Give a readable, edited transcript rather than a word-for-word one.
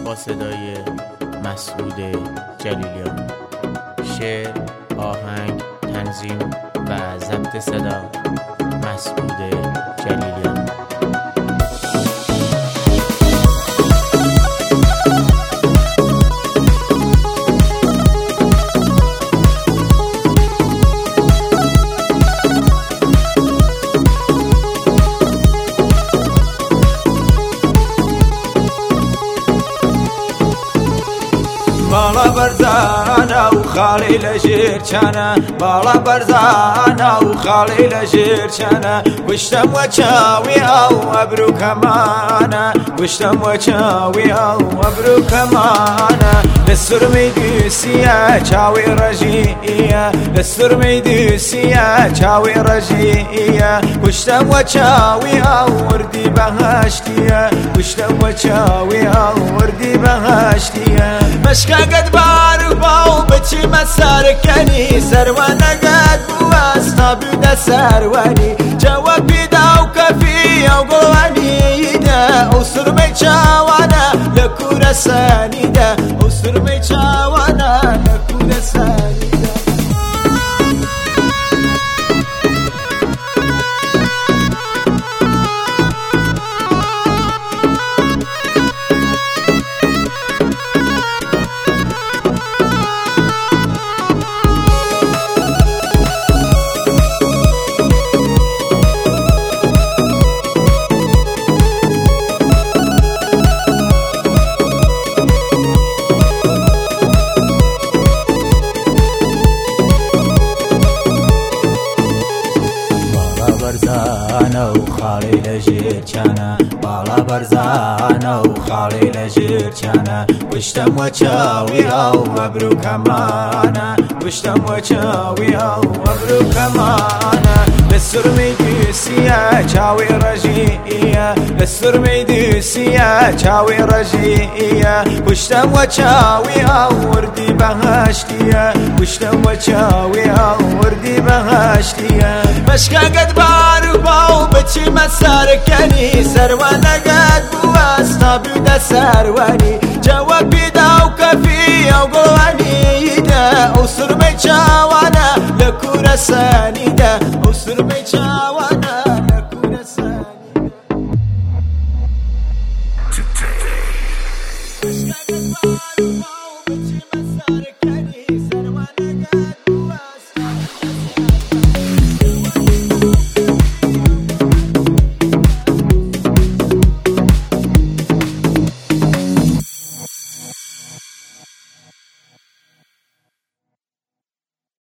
با صدای مسعود جلیلیان. شعر، آهنگ، تنظیم و ضبط صدا مسعود جلیلیان. بالا برزانه و خالی لژیر چانه، بالا برزانه و خالی لژیر چانه، گشتم و چاوی او ابرو کمانه، گشتم و چاوی او ابرو کمانه، لسر میدوسیه چاوی رجیه، لسر میدوسیه چاوی رجیه، گشتم و چاوی او وردی بهشتیه، گشتم و چاوی او وردی بهشتیه. مشکا قد بارو باو بچی مسارکنی، سروانه قد بواستا بیده سروانی، جوابی داو کفی او قلوانی ده، او سرمی چاوانه لکور سانی ده، او سرمی چاوانه لکور سانی ده. برزانه و خالی لژیر چانه، بالا برزانه و خالی لژیر چانه، گشتم و چاوی او ابرو کمانه، گشتم و چاوی او ابرو کمانه، لسر میدوسیه چاوی رجیه، لسر میدوسیه چاوی رجیه، گشتم و چاوی او وردی بهشتیه، گشتم و چاوی او وردی بهشتیه. مشکا قد بارو باو بچی مسارکنی، سروانه قد بواستا بیده سروانی، جوابی داو کفی او قلوانی ده، او سرمی چاوانه لکور سانی ده، او سرمی چاوانه